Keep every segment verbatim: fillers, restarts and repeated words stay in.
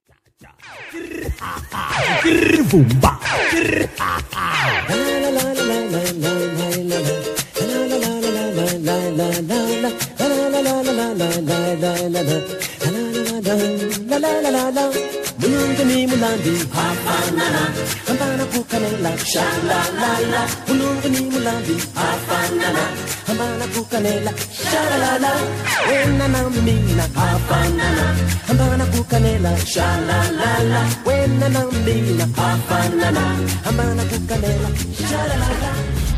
Mulungani mulandi hafanana ambana kukanela shalalala mulungani mulandi hafanana ambana kukanela shalalala wena na mina hafanana ambana kukanela shalalala wena na mina hafanana ambana kukanela shalalala.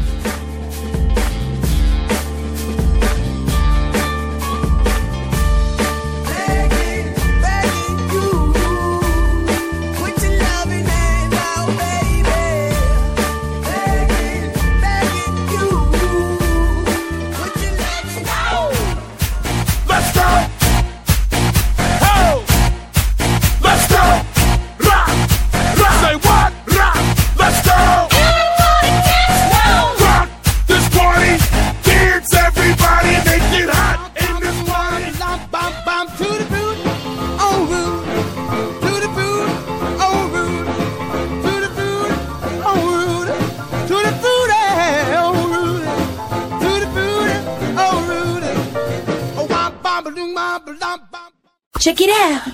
Check it out.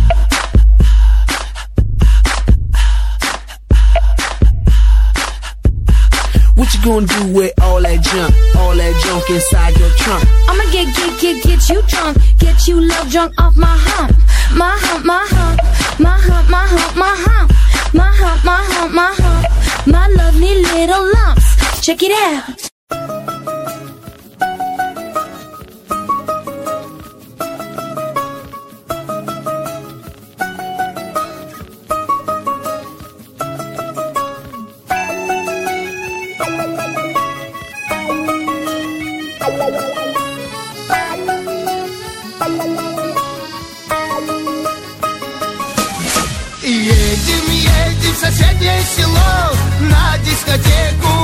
What you gonna do with all that junk, all that junk inside your trunk? I'ma get, get, get, get you drunk, get you love drunk off my hump, my hump, my hump, my hump, my hump, my hump, my hump, my hump, my hump, my lovely little lumps. Check it out. Едем, едем в соседнее село на дискотеку.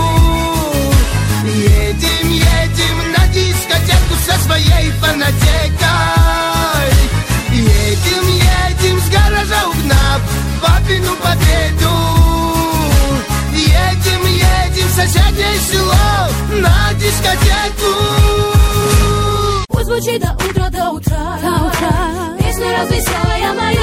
Едем, едем на дискотеку со своей фанатекой. Едем, едем с гаража угнав папину победу. Едем, едем в соседнее село на дискотеку. Пусть звучит до утра, до утра, до утра. Песня развеселая моя.